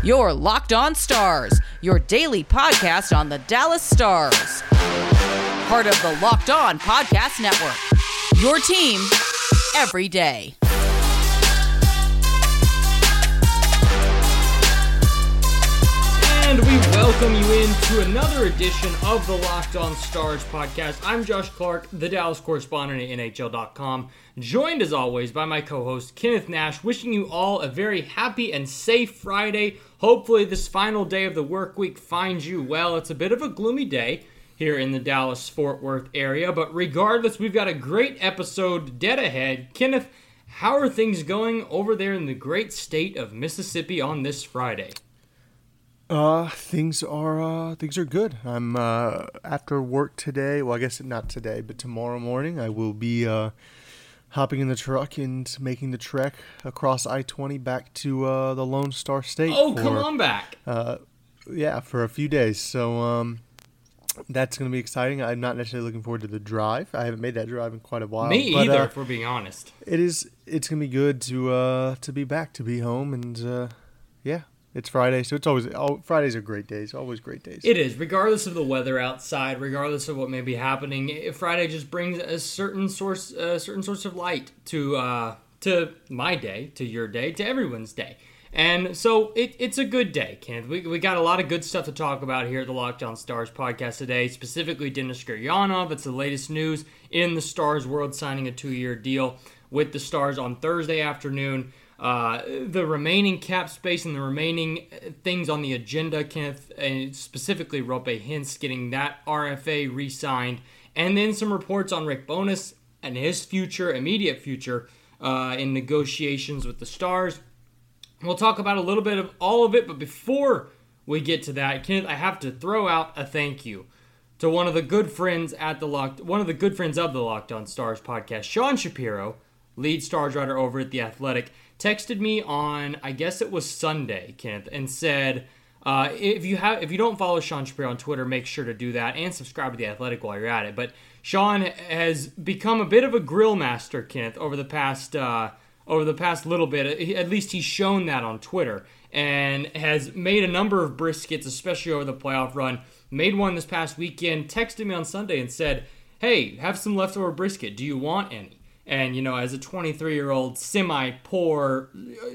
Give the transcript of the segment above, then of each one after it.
Your Locked On Stars, your daily podcast on the Dallas Stars. Part of the Locked On Podcast Network. Your team every day. And we welcome you into another edition of the Locked On Stars podcast. I'm Josh Clark, the Dallas correspondent at NHL.com, joined as always by my co-host Kenneth Nash, wishing you all a very happy and safe Friday. Hopefully this final day of the work week finds you well. It's a bit of a gloomy day here in the Dallas-Fort Worth area, but regardless, we've got a great episode dead ahead. Kenneth, how are things going over there in the great state of Mississippi on this Friday? Things are good. I'm after work today. Well, I guess not today, but tomorrow morning I will be hopping in the truck and making the trek across I-20 back to the Lone Star State. Oh, come on back! Yeah, for a few days. So that's going to be exciting. I'm not necessarily looking forward to the drive. I haven't made that drive in quite a while. Me either, if we're being honest. It's going to be good to be back, to be home, and yeah. It's Friday, so Fridays are great days. Always great days. It is, regardless of the weather outside, regardless of what may be happening. Friday just brings a certain source of light to my day, to your day, to everyone's day, and so it's a good day, Kenneth. We got a lot of good stuff to talk about here at the Locked On Stars podcast today. Specifically, Denis Gurianov. It's the latest news in the Stars world, signing a 2-year deal with the Stars on Thursday afternoon. The remaining cap space and the remaining things on the agenda, Kenneth, and specifically Roope Hintz getting that RFA re-signed, and then some reports on Rick Bowness and his immediate future, in negotiations with the Stars. We'll talk about a little bit of all of it, but before we get to that, Kenneth, I have to throw out a thank you to one of the good friends of the Locked On Stars podcast, Sean Shapiro, lead Stars writer over at The Athletic, texted me on, I guess it was Sunday, Kenneth, and said, if you don't follow Sean Shapiro on Twitter, make sure to do that and subscribe to The Athletic while you're at it. But Sean has become a bit of a grill master, Kenneth, over the past little bit. At least he's shown that on Twitter, and has made a number of briskets, especially over the playoff run. Made one this past weekend, texted me on Sunday and said, hey, have some leftover brisket. Do you want any? And, as a 23-year-old, semi-poor,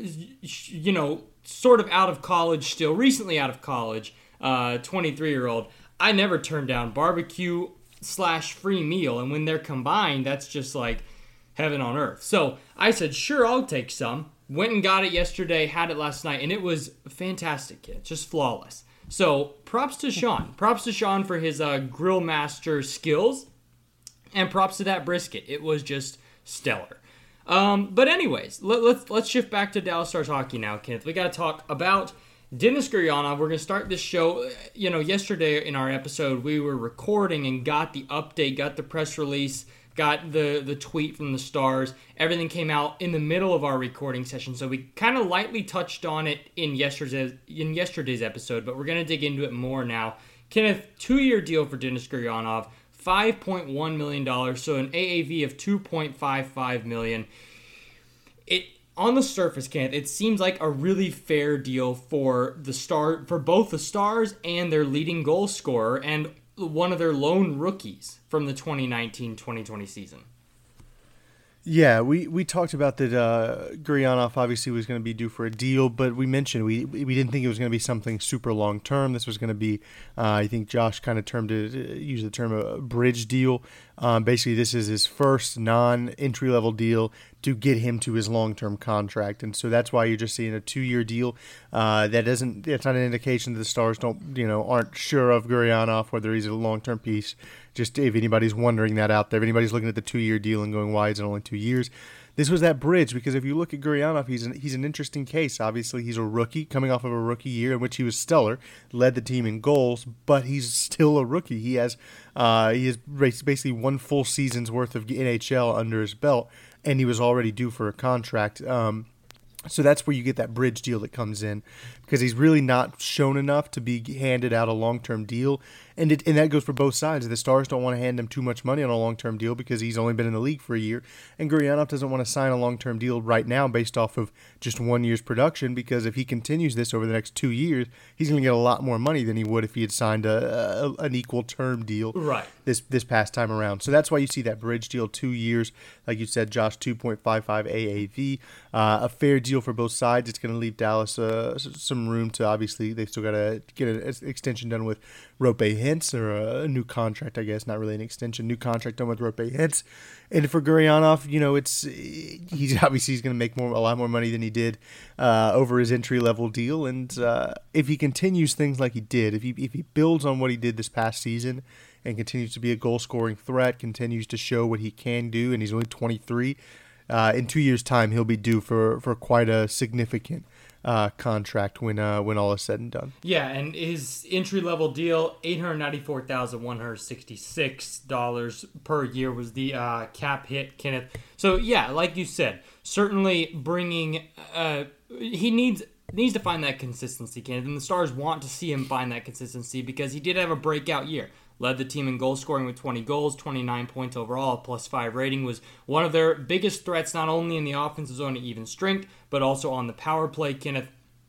sort of out of college still, recently out of college, 23-year-old, I never turn down barbecue/free meal. And when they're combined, that's just like heaven on earth. So I said, sure, I'll take some. Went and got it yesterday, had it last night, and it was fantastic, kid. Just flawless. So props to Sean. Props to Sean for his grill master skills. And props to that brisket. It was just stellar. But anyways, let's shift back to Dallas Stars hockey now, Kenneth. We got to talk about Denis Gurianov. We're going to start this show. Yesterday in our episode, we were recording and got the update, got the press release, got the tweet from the Stars. Everything came out in the middle of our recording session, so we kind of lightly touched on it in yesterday's episode, but we're going to dig into it more now. Kenneth, 2-year deal for Denis Gurianov. $5.1 million, so an AAV of $2.55 million. On the surface, Kenneth, it seems like a really fair deal for both the Stars and their leading goal scorer and one of their lone rookies from the 2019-2020 season. Yeah, we talked about that Gurianov obviously was going to be due for a deal, but we mentioned we didn't think it was going to be something super long term. This was going to be, I think Josh kind of used the term a bridge deal. Basically, this is his first non-entry level deal to get him to his long-term contract, and so that's why you're just seeing a 2-year deal. That's not an indication that the Stars aren't sure of Gurianov, whether he's a long-term piece. Just if anybody's wondering that out there, if anybody's looking at the 2-year deal and going, why is it only 2 years? This was that bridge, because if you look at Gurianov, he's an interesting case. Obviously, he's a rookie coming off of a rookie year in which he was stellar, led the team in goals, but he's still a rookie. He has basically one full season's worth of NHL under his belt, and he was already due for a contract. So that's where you get that bridge deal that comes in, because he's really not shown enough to be handed out a long-term deal. And that goes for both sides. The Stars don't want to hand him too much money on a long-term deal because he's only been in the league for a year. And Gurianov doesn't want to sign a long-term deal right now based off of just 1 year's production, because if he continues this over the next 2 years, he's going to get a lot more money than he would if he had signed an equal term deal this past time around. So that's why you see that bridge deal, 2 years. Like you said, Josh, 2.55 AAV. A fair deal for both sides. It's going to leave Dallas some room to, obviously, they've still got to get an extension done with Roope Hintz, or a new contract, I guess, not really an extension, new contract done with Roope Hintz. And for Gurianov, he's going to make a lot more money than he did over his entry level deal. And if he continues things like he did, if he builds on what he did this past season and continues to be a goal scoring threat, continues to show what he can do, and he's only 23. In 2 years' time, he'll be due for quite a significant contract when all is said and done. Yeah, and his entry-level deal, $894,166 per year was the cap hit, Kenneth. So, yeah, like you said, certainly bringing he needs to find that consistency, Kenneth, and the Stars want to see him find that consistency because he did have a breakout year. Led the team in goal scoring with 20 goals, 29 points overall, +5 rating, was one of their biggest threats, not only in the offensive zone at even strength, but also on the power play, Kenneth.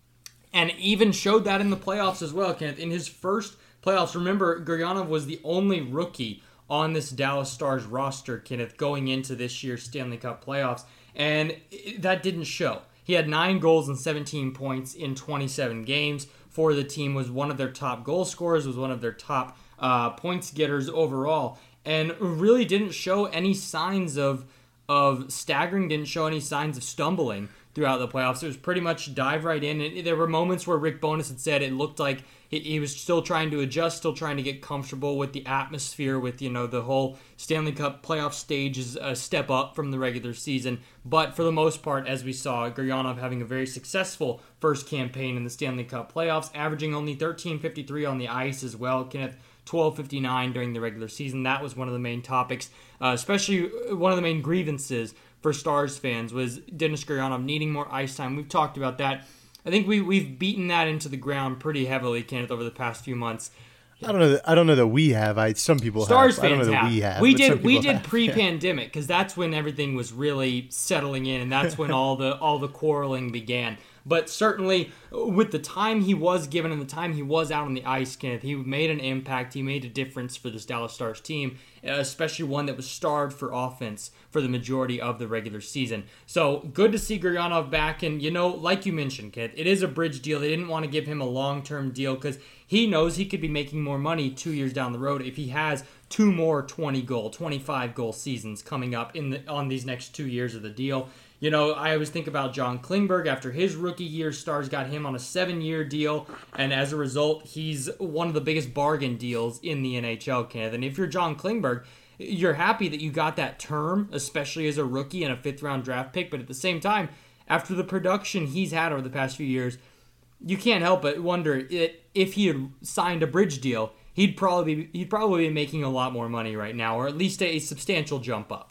And even showed that in the playoffs as well, Kenneth. In his first playoffs, remember, Gurianov was the only rookie on this Dallas Stars roster, Kenneth, going into this year's Stanley Cup playoffs. And that didn't show. He had 9 goals and 17 points in 27 games for the team, was one of their top goal scorers, was one of their top points getters overall, and really didn't show any signs of staggering, didn't show any signs of stumbling throughout the playoffs. It was pretty much dive right in. And there were moments where Rick Bowness had said it looked like he was still trying to adjust, still trying to get comfortable with the atmosphere, with the whole Stanley Cup playoff stage is a step up from the regular season. But for the most part, as we saw, Gurianov having a very successful first campaign in the Stanley Cup playoffs, averaging only $13.53 on the ice as well. Kenneth, $12.59 during the regular season. That was one of the main topics, especially one of the main grievances for Stars fans was Denis Gurianov needing more ice time. We've talked about that. I think we've beaten that into the ground pretty heavily, Kenneth, over the past few months. I don't know that we have. Some people Stars have. fans I don't know have. that we have. We did pre-pandemic because that's when everything was really settling in, and that's when all the quarreling began. But certainly, with the time he was given and the time he was out on the ice, Kenneth, he made an impact. He made a difference for this Dallas Stars team, especially one that was starved for offense for the majority of the regular season. So, good to see Gurianov back. And, like you mentioned, Kenneth, it is a bridge deal. They didn't want to give him a long-term deal because he knows he could be making more money 2 years down the road if he has 2 more 20-goal, 25-goal seasons coming up on these next 2 years of the deal. I always think about John Klingberg. After his rookie year, Stars got him on a 7-year deal, and as a result, he's one of the biggest bargain deals in the NHL, Kenneth. And if you're John Klingberg, you're happy that you got that term, especially as a rookie and a 5th-round draft pick, but at the same time, after the production he's had over the past few years, you can't help but wonder if he had signed a bridge deal, he'd probably be making a lot more money right now, or at least a substantial jump up.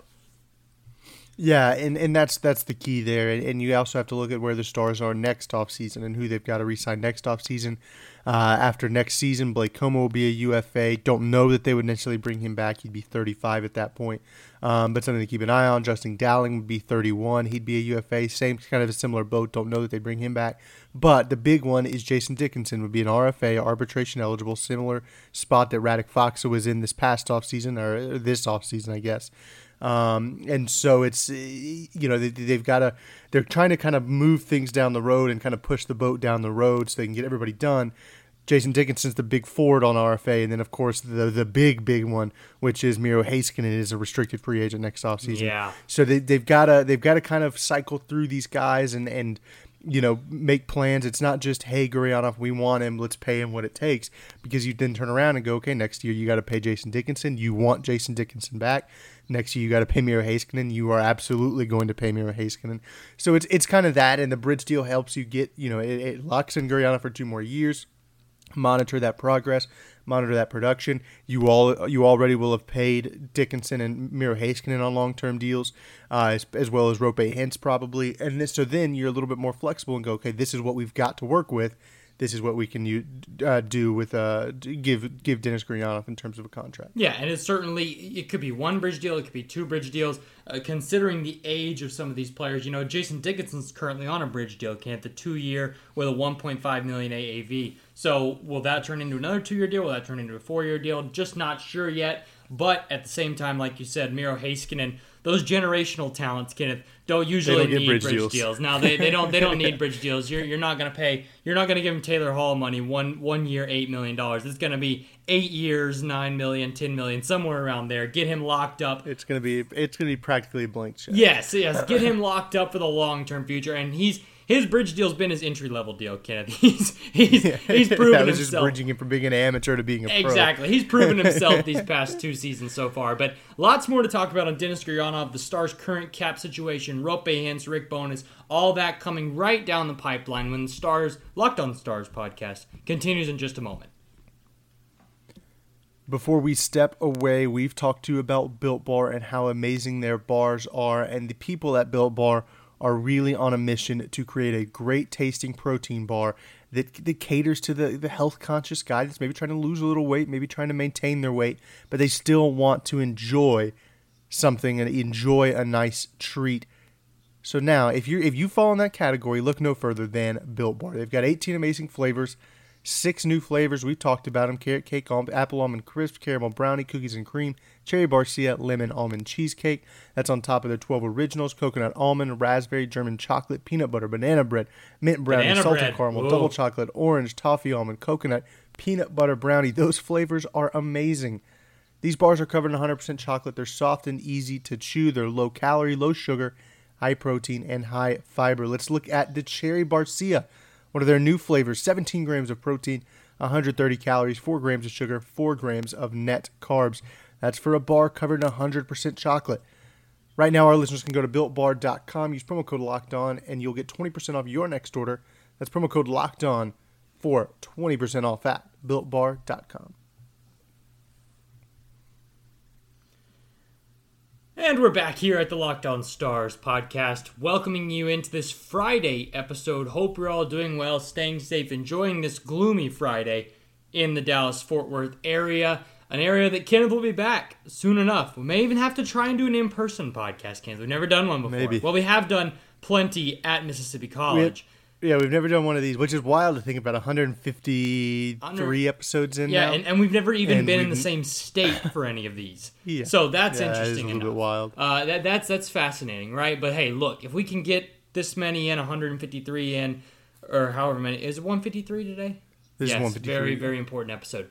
Yeah, and that's the key there. And you also have to look at where the Stars are next offseason and who they've got to re-sign next offseason. After next season, Blake Comeau will be a UFA. Don't know that they would necessarily bring him back. He'd be 35 at that point. But something to keep an eye on. Justin Dowling would be 31. He'd be a UFA. Same kind of a similar boat. Don't know that they bring him back. But the big one is Jason Dickinson would be an RFA, arbitration eligible, similar spot that Radek Faksa was in this past offseason, or this offseason, I guess. And so it's, they're trying to kind of move things down the road and kind of push the boat down the road so they can get everybody done. Jason Dickinson's the big forward on RFA, and then of course the big one, which is Miro Heiskanen, is a restricted free agent next offseason. Yeah. So they've got to kind of cycle through these guys and make plans. It's not just, hey, Gurianov, we want him, let's pay him what it takes, because you then turn around and go, okay, next year you got to pay Jason Dickinson. You want Jason Dickinson back. Next year you got to pay Miro Heiskanen. You are absolutely going to pay Miro Heiskanen. So it's kind of that, and the bridge deal helps you get, it locks in Gurianov for 2 more years. Monitor that progress, monitor that production. You already will have paid Dickinson and Miro Heiskanen on long-term deals, as well as Roope Hintz probably. And so then you're a little bit more flexible and go, okay, this is what we've got to work with. This is what we can do with give Dennis Gurianov in terms of a contract. Yeah, and it could be one bridge deal, it could be two bridge deals. Considering the age of some of these players, Jason Dickinson's currently on a bridge deal, the 2-year with a $1.5 million AAV. So will that turn into another 2-year deal? Will that turn into a 4-year deal? Just not sure yet. But at the same time, like you said, Miro Heiskanen, those generational talents, Kenneth, don't usually need bridge deals. Now they don't need bridge deals. You're not going to give him Taylor Hall money one year, $8 million. It's going to be 8 years, $9 million, $10 million, somewhere around there. Get him locked up. It's going to be practically a blank check. Yes. Get him locked up for the long-term future, and his bridge deal's been his entry-level deal, Kenneth. He's proven that was himself. Just bridging him from being an amateur to being a pro. Exactly. He's proven himself these past 2 seasons so far. But lots more to talk about on Dennis Gurianov, the Stars' current cap situation, Roope Hintz, Rick Bowness, all that coming right down the pipeline when the Stars, Locked on Stars podcast, continues in just a moment. Before we step away, we've talked to you about Built Bar and how amazing their bars are, and the people at Built Bar are really on a mission to create a great tasting protein bar that caters to the health conscious guy that's maybe trying to lose a little weight, maybe trying to maintain their weight, but they still want to enjoy something and enjoy a nice treat. So now, if you fall in that category, look no further than Built Bar. They've got 18 amazing flavors, 6 new flavors. We've talked about them: carrot cake, apple almond crisp, caramel brownie, cookies and cream, cherry barcia, lemon almond cheesecake. That's on top of their 12 originals: coconut almond, raspberry, German chocolate, peanut butter, banana bread, mint brownie, salted caramel, double chocolate, orange, toffee almond, coconut, peanut butter brownie. Those flavors are amazing. These bars are covered in 100% chocolate. They're soft and easy to chew. They're low calorie, low sugar, high protein, and high fiber. Let's look at the cherry barcia. One of their new flavors: 17 grams of protein, 130 calories, 4 grams of sugar, 4 grams of net carbs. That's for a bar covered in 100% chocolate. Right now, our listeners can go to BuiltBar.com, use promo code LOCKEDON, and you'll get 20% off your next order. That's promo code LOCKEDON for 20% off at BuiltBar.com. And we're back here at the Locked On Stars podcast, welcoming you into this Friday episode. Hope you're all doing well, staying safe, enjoying this gloomy Friday in the Dallas-Fort Worth area, an area that Kenneth will be back soon enough. We may even have to try and do an in-person podcast, Kenneth. We've never done one before. Maybe. Well, we have done plenty at Mississippi College. We've never done one of these, which is wild to think about. 153 episodes in now. Yeah, and we've never even been in the same state for any of these. Yeah. So that's interesting that is a little bit wild. That's fascinating, right? But hey, look, if we can get this many in, 153 in, or however many, is it 153 today? This is 153. Very, very important episode.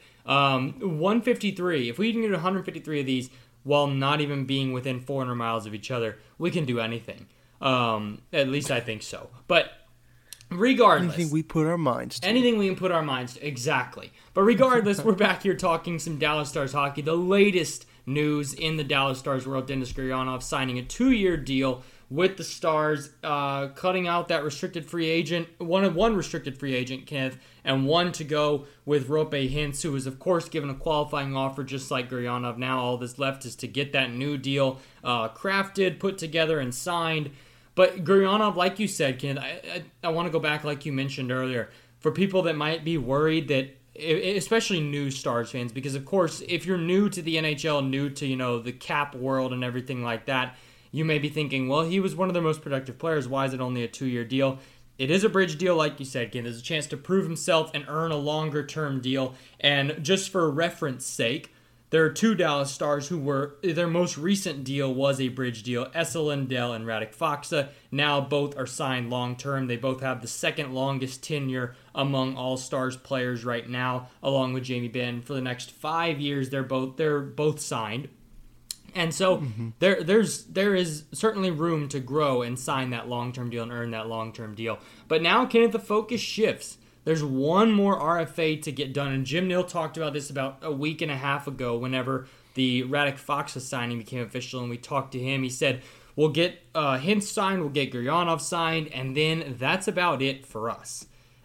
153, if we can get 153 of these while not even being within 400 miles of each other, we can do anything. At least I think so. But regardless, anything we put our minds to. Anything we can put our minds to, exactly. But regardless, we're back here talking some Dallas Stars hockey. The latest news in the Dallas Stars world: Dennis Gurianov signing a 2-year deal with the Stars, cutting out that restricted free agent, one restricted free agent, Kenneth, and one to go with Roope Hintz, who was, of course, given a qualifying offer just like Gurianov. Now all that's left is to get that new deal crafted, put together, and signed. But Gurianov, like you said, Ken, I want to go back like you mentioned earlier. For people that might be worried that, especially new Stars fans, because of course, if you're new to the NHL, new to, the cap world and everything like that, you may be thinking, well, he was one of their most productive players. Why is it only a 2-year deal? It is a bridge deal, like you said, Ken. There's a chance to prove himself and earn a longer-term deal. And just for reference sake, there are 2 Dallas Stars who were, their most recent deal was a bridge deal. Esa Lindell and Radek Faksa. Now both are signed long-term. They both have the second longest tenure among all Stars players right now, along with Jamie Benn. For the next 5 years, they're both signed. And so there is certainly room to grow and sign that long-term deal and earn that long-term deal. But now, Kenneth, the focus shifts. There's one more RFA to get done, and Jim Nill talked about this about a week and a half ago whenever the Radek Faksa signing became official, and we talked to him. He said, we'll get Hintz signed, we'll get Gurianov signed, and then that's about it for us.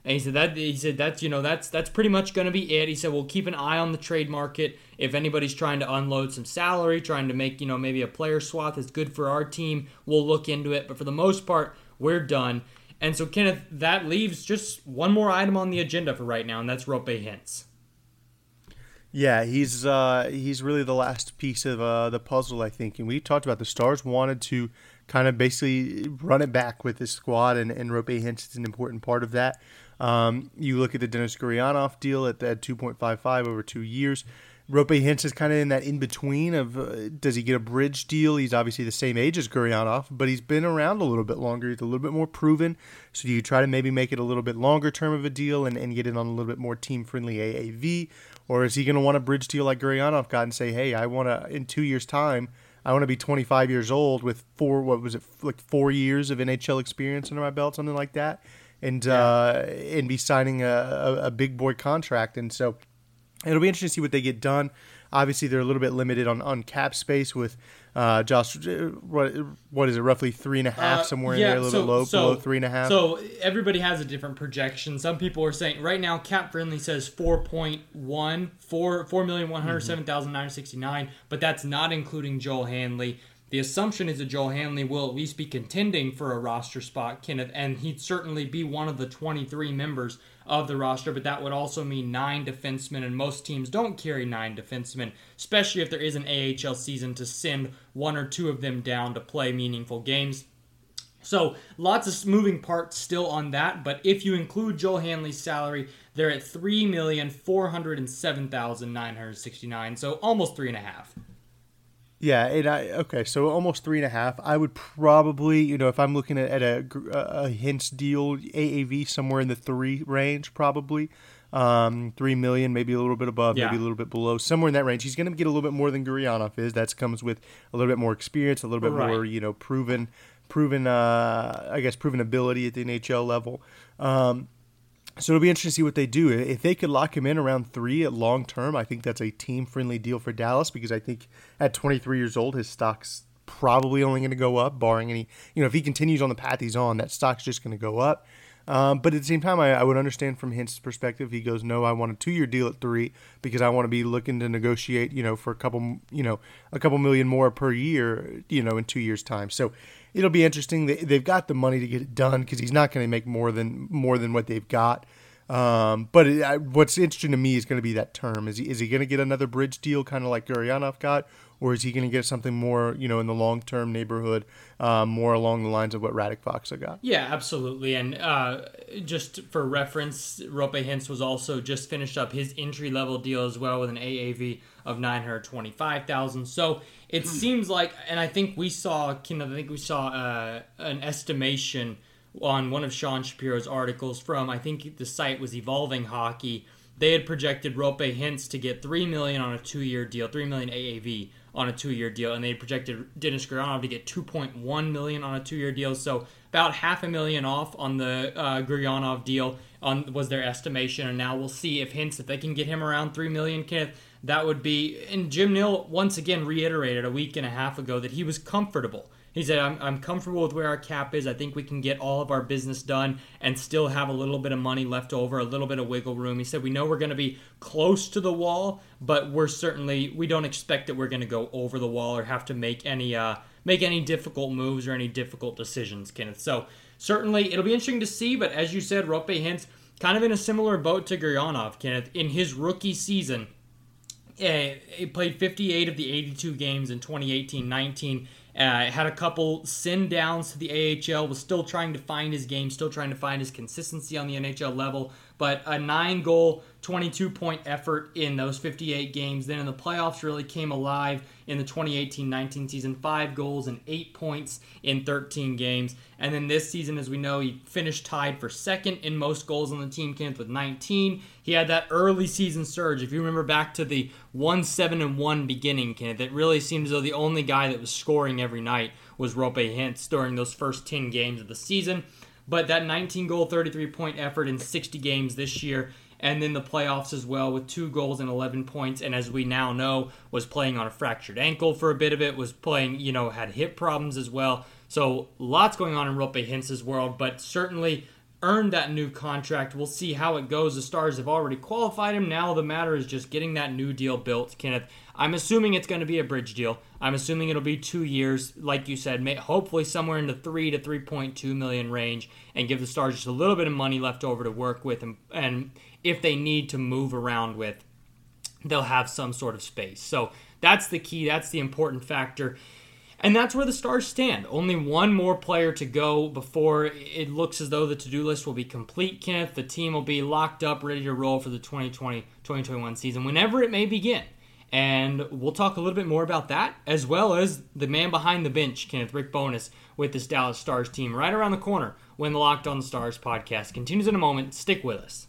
And he said that's pretty much going to be it. He said we'll keep an eye on the trade market. If anybody's trying to unload some salary, trying to make maybe a player swap that's good for our team, we'll look into it. But for the most part, we're done. And so, Kenneth, that leaves just one more item on the agenda for right now, and that's Roope Hintz. Yeah, he's really the last piece of the puzzle, I think. And we talked about the Stars wanted to kind of basically run it back with this squad, and Roope Hintz is an important part of that. You look at the Denis Gurianov deal at 2.55 over 2 years. Roope Hintz is kind of in that in-between of does he get a bridge deal? He's obviously the same age as Gurianov, but he's been around a little bit longer. He's a little bit more proven. So do you try to maybe make it a little bit longer term of a deal and get it on a little bit more team-friendly AAV? Or is he going to want a bridge deal like Gurianov got and say, hey, I want to, in 2 years' time, I want to be 25 years old with 4 years of NHL experience under my belt, something like that, and be signing a big boy contract. And so it'll be interesting to see what they get done. Obviously, they're a little bit limited on cap space with Josh. What is it? Roughly 3.5 somewhere in there, a little bit low, below 3.5. So everybody has a different projection. Some people are saying right now, Cap Friendly says 4,107,969, but that's not including Joel Hanley. The assumption is that Joel Hanley will at least be contending for a roster spot, Kenneth, and he'd certainly be one of the 23 members of the roster, but that would also mean 9 defensemen, and most teams don't carry 9 defensemen, especially if there is an AHL season to send 1 or 2 of them down to play meaningful games. So lots of moving parts still on that, but if you include Joel Hanley's salary, they're at $3,407,969, so almost 3.5. Yeah, so almost 3.5. I would probably, if I'm looking at a Hintz deal, AAV somewhere in the 3 range, probably. 3 million, maybe a little bit above, maybe a little bit below, somewhere in that range. He's going to get a little bit more than Gurianov is. That comes with a little bit more experience, a little bit more, proven ability at the NHL level. So it'll be interesting to see what they do. If they could lock him in around 3 at long term, I think that's a team-friendly deal for Dallas, because I think at 23 years old, his stock's probably only going to go up, barring any, if he continues on the path he's on, that stock's just going to go up. But at the same time, I would understand from Hintz's perspective. He goes, no, I want a 2-year deal at 3 because I want to be looking to negotiate, for a couple million more per year, in 2 years' time. So it'll be interesting. They've got the money to get it done because he's not going to make more than what they've got. But what's interesting to me is going to be that term. Is he going to get another bridge deal, kind of like Gurianov got, or is he going to get something more, in the long-term neighborhood, more along the lines of what Radek Faksa got? Yeah, absolutely. And just for reference, Roope Hintz was also just finished up his entry-level deal as well with an AAV of $925,000. So it seems like, and I think we saw an estimation on one of Sean Shapiro's articles from, I think the site was Evolving Hockey. They had projected Roope Hintz to get $3 million on a 2-year deal, $3 million AAV on a 2-year deal, and they had projected Denis Gurianov to get $2.1 million on a 2-year deal. So about $500,000 off on the Gurianov deal was their estimation, and now we'll see if they can get him around $3 million, Kenneth. That would be, and Jim Nill once again reiterated a week and a half ago that he was comfortable. He said, I'm comfortable with where our cap is. I think we can get all of our business done and still have a little bit of money left over, a little bit of wiggle room. He said, we know we're going to be close to the wall, but we don't expect that we're going to go over the wall or have to make any difficult moves or any difficult decisions, Kenneth. So certainly it'll be interesting to see, but as you said, Roope Hintz kind of in a similar boat to Gurianov, Kenneth. In his rookie season, he played 58 of the 82 games in 2018-19. Had a couple send downs to the AHL, was still trying to find his game, still trying to find his consistency on the NHL level, but a 9-goal, 22-point effort in those 58 games. Then in the playoffs really came alive in the 2018-19 season, 5 goals and 8 points in 13 games. And then this season, as we know, he finished tied for second in most goals on the team, Kenneth, with 19. He had that early season surge. If you remember back to the 1-7-1 beginning, Kenneth, it really seemed as though the only guy that was scoring every night was Roope Hintz during those first 10 games of the season. But that 19-goal, 33-point effort in 60 games this year, and then the playoffs as well with 2 goals and 11 points, and as we now know, was playing on a fractured ankle for a bit of it, was playing, had hip problems as well. So lots going on in Roope Hintz's world, but certainly earned that new contract. We'll see how it goes. The Stars have already qualified him. Now the matter is just getting that new deal built, Kenneth. I'm assuming it's going to be a bridge deal. I'm assuming it'll be 2 years, like you said, hopefully somewhere in the 3 to 3.2 million range, and give the Stars just a little bit of money left over to work with, and if they need to move around with, they'll have some sort of space. So that's the key. That's the important factor. And that's where the Stars stand. Only one more player to go before it looks as though the to-do list will be complete, Kenneth. The team will be locked up, ready to roll for the 2020-2021 season, whenever it may begin. And we'll talk a little bit more about that, as well as the man behind the bench, Kenneth, Rick Bowness, with this Dallas Stars team right around the corner when the Locked On Stars podcast continues in a moment. Stick with us.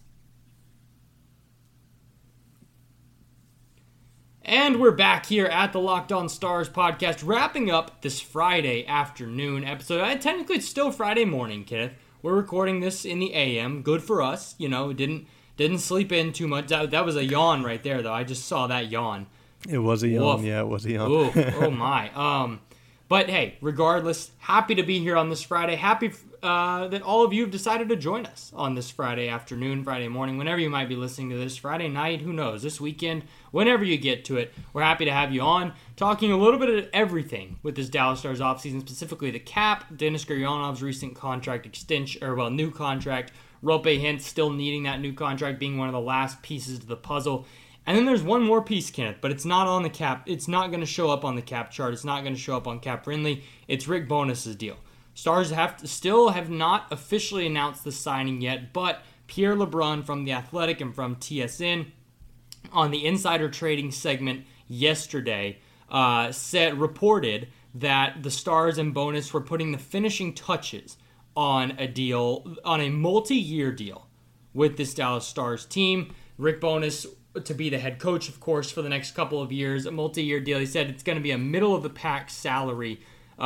And we're back here at the Locked On Stars podcast, wrapping up this Friday afternoon episode. Technically, it's still Friday morning, Kenneth. We're recording this in the AM. Good for us. Didn't sleep in too much. That was a yawn right there, though. I just saw that yawn. It was a yawn. Woof. Yeah, it was a yawn. Ooh, oh, my. But, hey, regardless, happy to be here on this Friday. Happy that all of you have decided to join us on this Friday afternoon, Friday morning, whenever you might be listening to this. Friday night, who knows, this weekend, whenever you get to it. We're happy to have you on, talking a little bit of everything with this Dallas Stars offseason, specifically the cap, Denis Gurianov's recent contract extension, new contract, Roope Hintz still needing that new contract, being one of the last pieces to the puzzle. And then there's one more piece, Kenneth, but it's not on the cap. It's not going to show up on the cap chart. It's not going to show up on Cap Friendly. It's Rick Bowness' deal. Stars still have not officially announced the signing yet, but Pierre LeBrun from The Athletic and from TSN on the Insider Trading segment yesterday reported that the Stars and Bowness were putting the finishing touches on a multi-year deal with this Dallas Stars team. Rick Bowness to be the head coach, of course, for the next couple of years, a multi-year deal. He said it's going to be a middle-of-the-pack salary,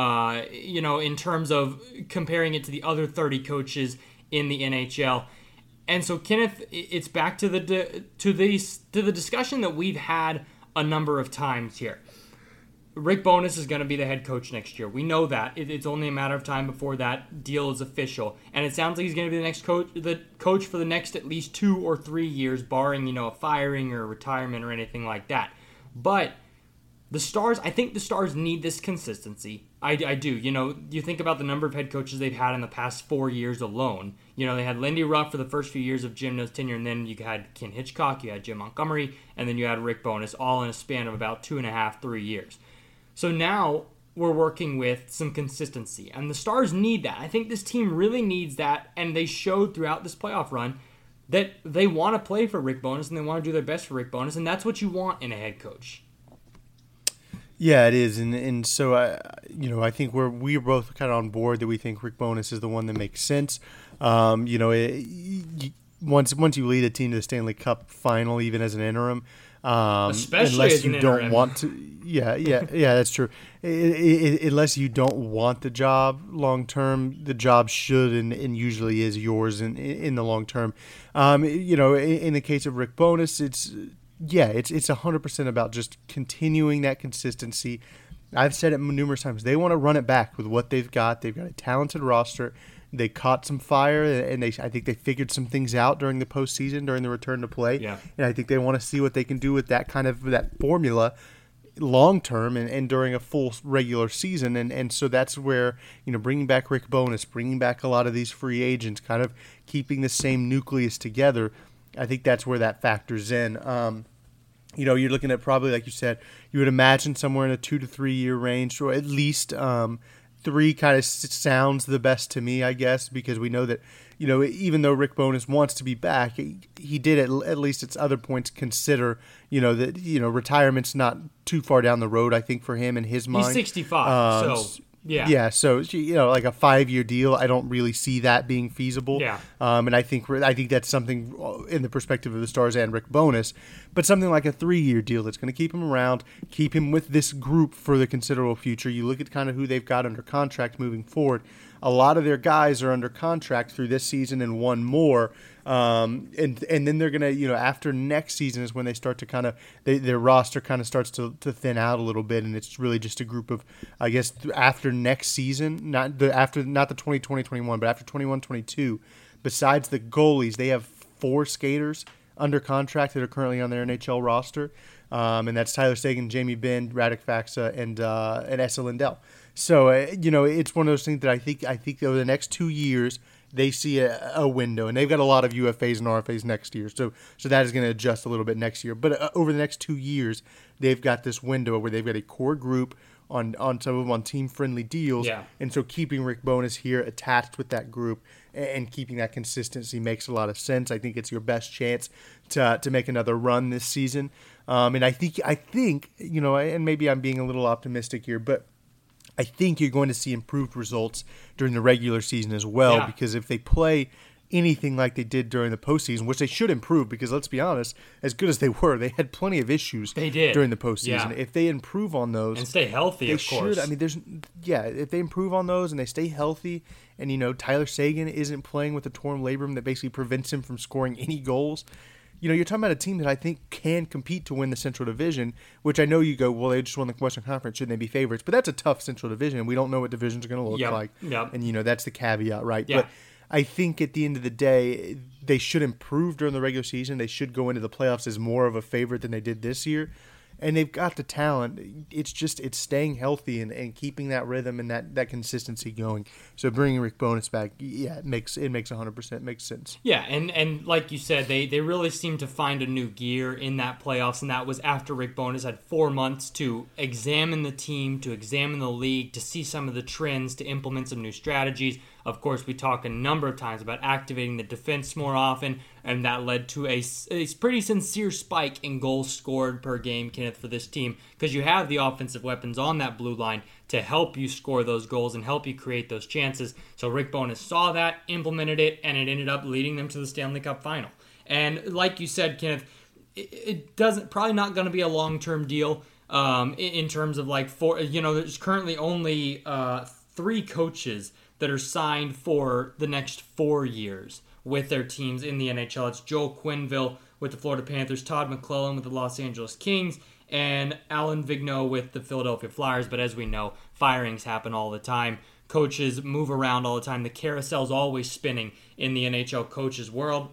in terms of comparing it to the other 30 coaches in the NHL. And so, Kenneth, it's back to the discussion that we've had a number of times here. Rick Bowness is going to be the head coach next year. We know that. It's only a matter of time before that deal is official. And it sounds like he's going to be the coach for the next at least 2 or 3 years, barring, a firing or a retirement or anything like that. But I think the Stars need this consistency. I do. You think about the number of head coaches they've had in the past 4 years alone. They had Lindy Ruff for the first few years of Jim No's tenure, and then you had Ken Hitchcock, you had Jim Montgomery, and then you had Rick Bowness, all in a span of about 2.5, 3 years. So now we're working with some consistency, and the Stars need that. I think this team really needs that, and they showed throughout this playoff run that they want to play for Rick Bowness and they want to do their best for Rick Bowness, and that's what you want in a head coach. Yeah, it is, and so I think we're both kind of on board that we think Rick Bowness is the one that makes sense. Once you lead a team to the Stanley Cup final, even as an interim. Especially unless as you an don't interim. want to, that's true. Unless you don't want the job long term, the job should and usually is yours in the long term. In the case of Rick Bowness, it's 100% about just continuing that consistency. I've said it numerous times. They want to run it back with what they've got. They've got a talented roster. They caught some fire, and I think they figured some things out during the postseason, during the return to play. Yeah. And I think they want to see what they can do with that formula long term and during a full regular season. And so that's where, bringing back Rick Bowness, bringing back a lot of these free agents, kind of keeping the same nucleus together, I think that's where that factors in. You're looking at probably, like you said, you would imagine somewhere in a 2 to 3 year range, or at least 3 kind of sounds the best to me, I guess, because we know that, even though Rick Bowness wants to be back, he did at least at other points consider, that, retirement's not too far down the road, I think, for him in his mind. He's 65, so... Yeah. Yeah. So like a 5-year deal, I don't really see that being feasible. Yeah. And I think that's something in the perspective of the Stars and Rick Bowness, but something like a 3-year deal that's going to keep him around, keep him with this group for the considerable future. You look at kind of who they've got under contract moving forward. A lot of their guys are under contract through this season and one more. And then they're going to, after next season is when they start to kind of, their roster kind of starts to thin out a little bit. And it's really just a group of, I guess, after next season, not the 2020-21, but after 21-22, besides the goalies, they have 4 skaters under contract that are currently on their NHL roster, and that's Tyler Seguin, Jamie Benn, Radek Faksa, and Esa Lindell. So it's one of those things that I think over the next 2 years they see a window, and they've got a lot of UFAs and RFAs next year. So that is going to adjust a little bit next year. But over the next 2 years, they've got this window where they've got a core group on some of them on team-friendly deals. Yeah. And so keeping Rick Bowness here attached with that group and keeping that consistency makes a lot of sense. I think it's your best chance to make another run this season. And I think and maybe I'm being a little optimistic here, but I think you're going to see improved results during the regular season as well, because if they play anything like they did during the postseason, which they should improve, because let's be honest, as good as they were, they had plenty of issues during the postseason. Yeah. If they improve on those and stay healthy, they of course. should. I mean, if they improve on those and they stay healthy, and Tyler Seguin isn't playing with a torn labrum that basically prevents him from scoring any goals. You're talking about a team that I think can compete to win the Central Division, which I know you go, well, they just won the Western Conference, shouldn't they be favorites? But that's a tough Central Division, and we don't know what divisions are going to look like. Yep. And, that's the caveat, right? Yeah. But I think at the end of the day, they should improve during the regular season. They should go into the playoffs as more of a favorite than they did this year. And they've got the talent. It's staying healthy and keeping that rhythm and that consistency going. So bringing Rick Bowness back, it makes 100% makes sense. Yeah, and like you said, they really seemed to find a new gear in that playoffs, and that was after Rick Bowness had 4 months to examine the team, to examine the league, to see some of the trends, to implement some new strategies. Of course, we talk a number of times about activating the defense more often, and that led to a pretty sincere spike in goals scored per game, Kenneth, for this team, because you have the offensive weapons on that blue line to help you score those goals and help you create those chances. So Rick Bowness saw that, implemented it, and it ended up leading them to the Stanley Cup final. And like you said, Kenneth, it doesn't probably not going to be a long-term deal in terms of there's currently only 3 coaches that are signed for the next 4 years with their teams in the NHL. It's Joel Quenneville with the Florida Panthers, Todd McClellan with the Los Angeles Kings, and Alan Vigneault with the Philadelphia Flyers. But as we know, firings happen all the time. Coaches move around all the time. The carousel's always spinning in the NHL coaches world.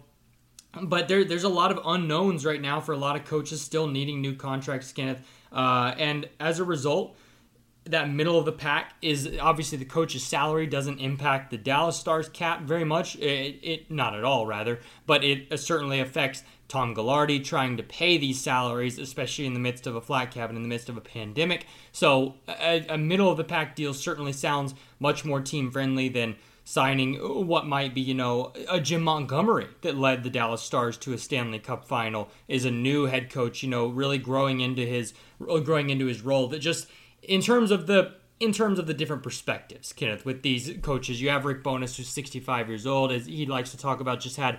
But there's a lot of unknowns right now for a lot of coaches still needing new contracts, Kenneth. And as a result, that middle of the pack is obviously the coach's salary doesn't impact the Dallas Stars cap very much. It not at all, rather, but it certainly affects Tom Ghilardi trying to pay these salaries, especially in the midst of a flat cap and in the midst of a pandemic. So a middle of the pack deal certainly sounds much more team friendly than signing what might be, a Jim Montgomery that led the Dallas Stars to a Stanley Cup final, is a new head coach, really growing into his role. That just in terms of the different perspectives, Kenneth, with these coaches, you have Rick Bowness, who's 65 years old, as he likes to talk about, just had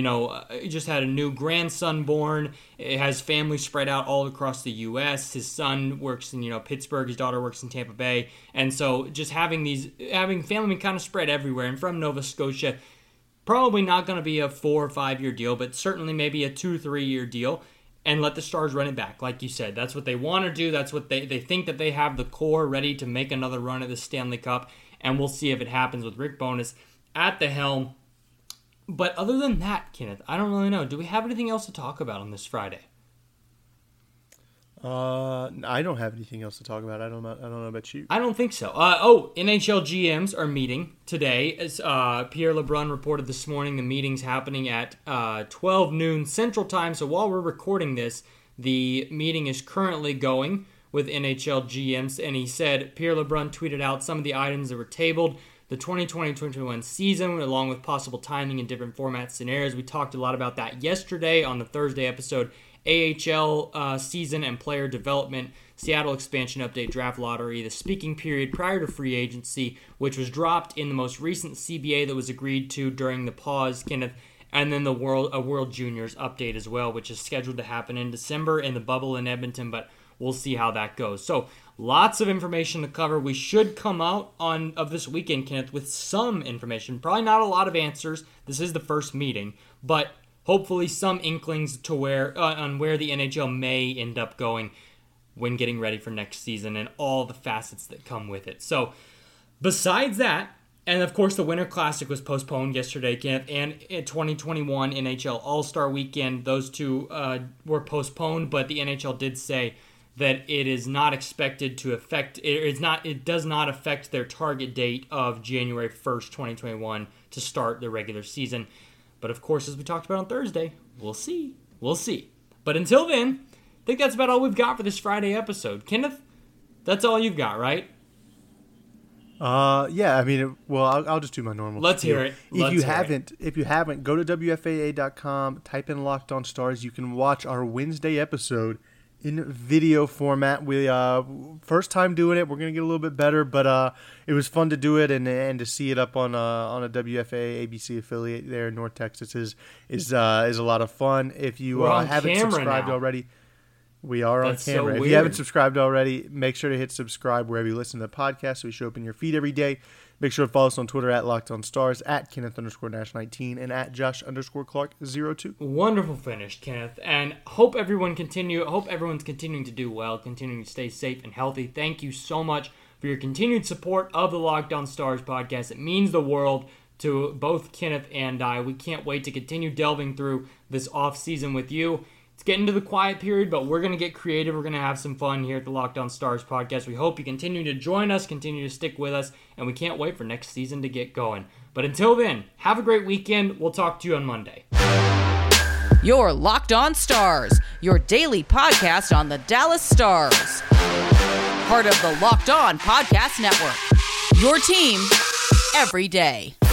a new grandson born. It has family spread out all across the U.S. His son works in Pittsburgh, his daughter works in Tampa Bay, and so just having family kind of spread everywhere. And from Nova Scotia, probably not going to be a 4 or 5 year deal, but certainly maybe a 2-3 year deal. And let the Stars run it back. Like you said, that's what they want to do. That's what they think that they have the core ready to make another run at the Stanley Cup. And we'll see if it happens with Rick Bowness at the helm. But other than that, Kenneth, I don't really know. Do we have anything else to talk about on this Friday? I don't have anything else to talk about. I don't know about you. I don't think so. NHL GMs are meeting today. As Pierre LeBrun reported this morning, the meeting's happening at 12 noon Central Time. So while we're recording this, the meeting is currently going with NHL GMs. And he said, Pierre LeBrun tweeted out some of the items that were tabled. The 2020-2021 season, along with possible timing in different format scenarios. We talked a lot about that yesterday on the Thursday episode. AHL season and player development, Seattle expansion update, draft lottery, the speaking period prior to free agency, which was dropped in the most recent CBA that was agreed to during the pause, Kenneth, and then the World Juniors update as well, which is scheduled to happen in December in the bubble in Edmonton, but we'll see how that goes. So lots of information to cover. We should come out of this weekend, Kenneth, with some information. Probably not a lot of answers. This is the first meeting, but hopefully some inklings to on where the NHL may end up going when getting ready for next season and all the facets that come with it. So besides that, And of course, the Winter Classic was postponed yesterday, Kenneth, and 2021 NHL All-Star Weekend. Those two were postponed, but the NHL did say that it is not expected to affect. It does not affect their target date of January 1st, 2021, to start the regular season. But of course, as we talked about on Thursday, we'll see. We'll see. But until then, I think that's about all we've got for this Friday episode. Kenneth, that's all you've got, right? Yeah, I mean, I'll just do my normal. Let's hear it. If you haven't, go to WFAA.com, type in Locked On Stars. You can watch our Wednesday episode in video format. We first time doing it. We're gonna get a little bit better, but it was fun to do it and to see it up on a WFAA ABC affiliate there in North Texas is a lot of fun. If you haven't subscribed already. We are on camera. If you haven't subscribed already, make sure to hit subscribe wherever you listen to the podcast so we show up in your feed every day. Make sure to follow us on Twitter at LockedOnStars, at Kenneth_Nash19, and at Josh_Clark02. Wonderful finish, Kenneth. And hope everyone's continuing to do well, continuing to stay safe and healthy. Thank you so much for your continued support of the Locked On Stars podcast. It means the world to both Kenneth and I. We can't wait to continue delving through this off season with you. It's getting to the quiet period, but we're going to get creative. We're going to have some fun here at the Locked On Stars podcast. We hope you continue to join us, continue to stick with us, and we can't wait for next season to get going. But until then, have a great weekend. We'll talk to you on Monday. Your Locked On Stars, your daily podcast on the Dallas Stars. Part of the Locked On Podcast Network. Your team every day.